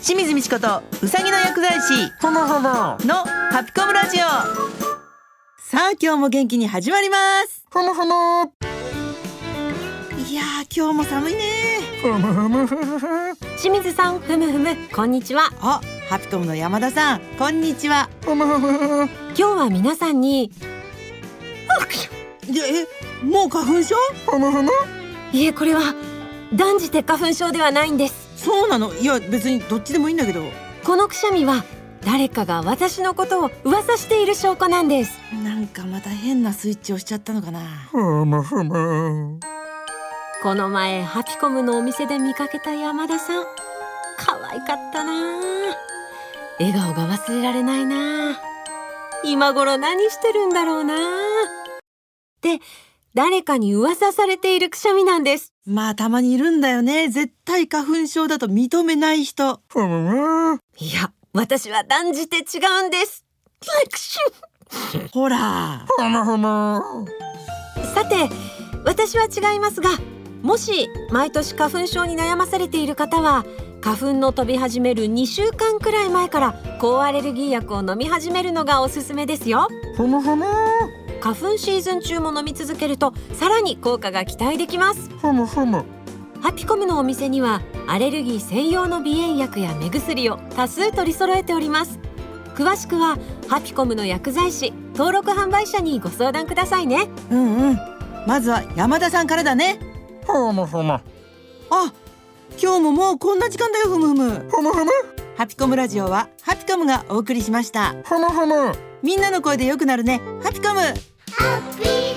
清水美智子とうさぎの薬剤師ほもほものハピコムラジオ。さあ今日も元気に始まります。 ほもほもいやー今日も寒いね。 ふむふむふむふむ清水さん、ふむふむ、こんにちは。 あ、ハピコムの山田さん、こんにちは。 ふむふむ今日は皆さんにもう花粉症？ ふむふむいえ、これは断じて花粉症ではないんです。 そうなの？いや別にどっちでもいいんだけど。 このくしゃみは誰かが私のことを噂している証拠なんです。 なんかまた変なスイッチをしちゃったのかな。 ふむふむこの前ハピコムのお店で見かけた山田さん、可愛かったな。笑顔が忘れられないな。今頃何してるんだろうなって誰かに噂されているくしゃみなんです。 まあたまにいるんだよね。絶対花粉症だと認めない人。 ふむむいや、私は断じて違うんです。 ほら。 ふむふむさて、私は違いますが、もし毎年花粉症に悩まされている方は、花粉の飛び始める2週間くらい前から抗アレルギー薬を飲み始めるのがおすすめですよ。 ふむふむ花粉シーズン中も飲み続けるとさらに効果が期待できます。 ふむふむハピコムのお店にはアレルギー専用の鼻炎薬や目薬を多数取り揃えております。詳しくはハピコムの薬剤師登録販売者にご相談くださいね。 まずは山田さんからだね。 ふむふむあ、今日ももうこんな時間だよ。ふむふむ。 ふむふむハピコムラジオはハピコムがお送りしました。 ふむふむみんなの声で良くなるね。ハピコム。 ハッピー